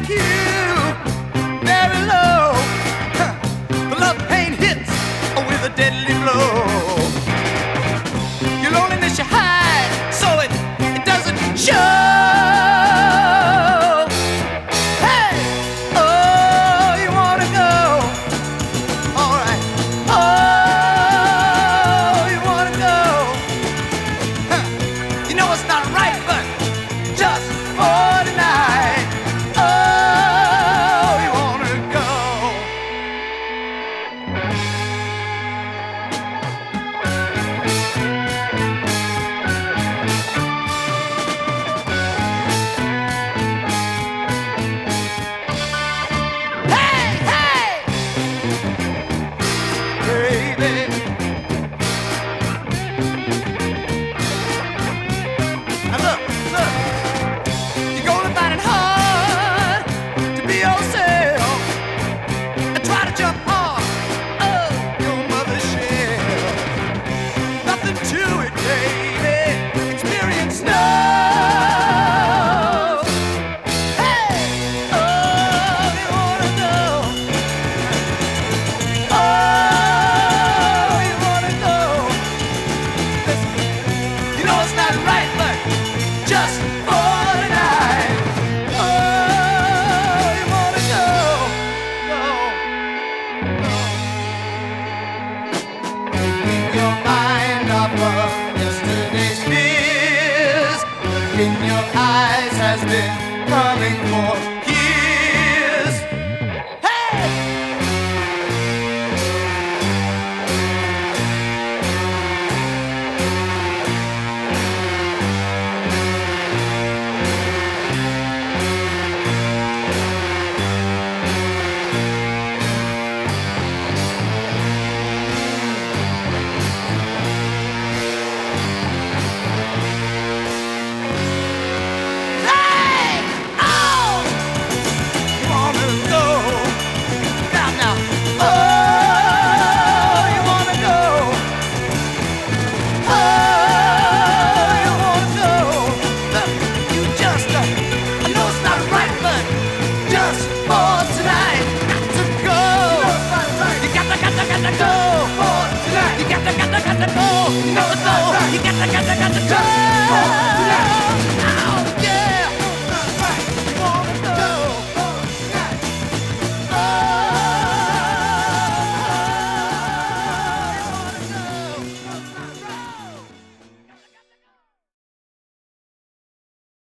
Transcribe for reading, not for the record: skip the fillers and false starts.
take you very low. The love pain hits with a deadly blow. Your loneliness you hide so it doesn't show. Hey, oh, you wanna go? All right. Oh, you wanna go? Huh. You know it's not right, but just for tonight. Oh, you wanna go? Hey, hey, baby. Now look, you're gonna find it hard to be yourself and try to jump off of your mother's shell. Nothing to it, baby. Experience knows. Hey, oh, you wanna go? Oh, you wanna go? Listen, you know it's not right, but just for tonight. Oh, you wanna go? Go, go. Taking your mind off of yesterday's fears. Look in your eyes has been coming for